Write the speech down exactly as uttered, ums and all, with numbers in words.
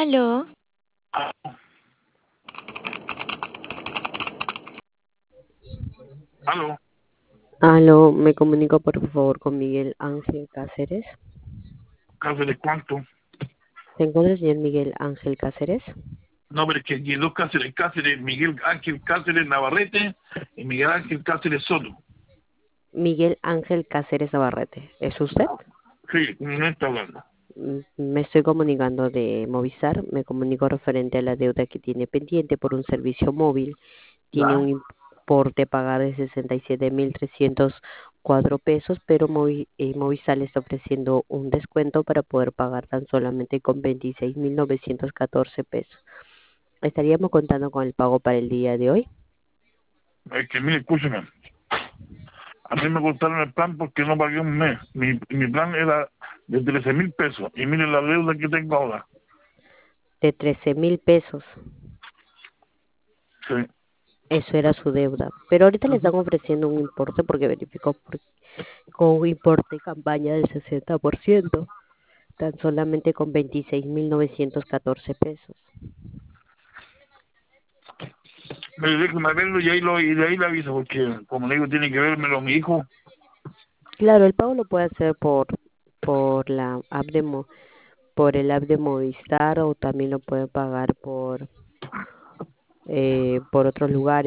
Aló, Aló, Aló, me comunico por favor con Miguel Ángel Cáceres. Cáceres, ¿cuánto? ¿Se encuentra el señor Miguel Ángel Cáceres? No, pero es que aquí hay dos Cáceres, Cáceres, Miguel Ángel Cáceres Navarrete y Miguel Ángel Cáceres Soto. Miguel Ángel Cáceres Navarrete, ¿es usted? Sí, no está hablando. Mm, Me estoy comunicando de Movistar, me comunico referente a la deuda que tiene pendiente por un servicio móvil. Tiene ¿Ya? un importe a pagar de sesenta y siete mil trescientos cuatro pesos, pero Movi- eh, Movistar le está ofreciendo un descuento para poder pagar tan solamente con veintiséis mil novecientos catorce pesos. ¿Estaríamos contando con el pago para el día de hoy? Es que, mire, escúcheme. A mí me cortaron el plan porque no pagué un mes. Mi, mi plan era de trece mil pesos. Y mire la deuda que tengo ahora. De trece mil pesos. Sí. Eso era su deuda. Pero ahorita le están Ujú. ofreciendo un importe porque verificó por- con un importe de campaña del sesenta por ciento, tan solamente con veintiséis mil novecientos catorce pesos. Me déjeme verlo y ahí, lo, y de ahí le aviso porque, como le digo, tiene que vérmelo mi hijo. Claro, el pago lo puede hacer por por la app de Mo- por el app de Movistar, o también lo puede pagar por eh, por otros lugares.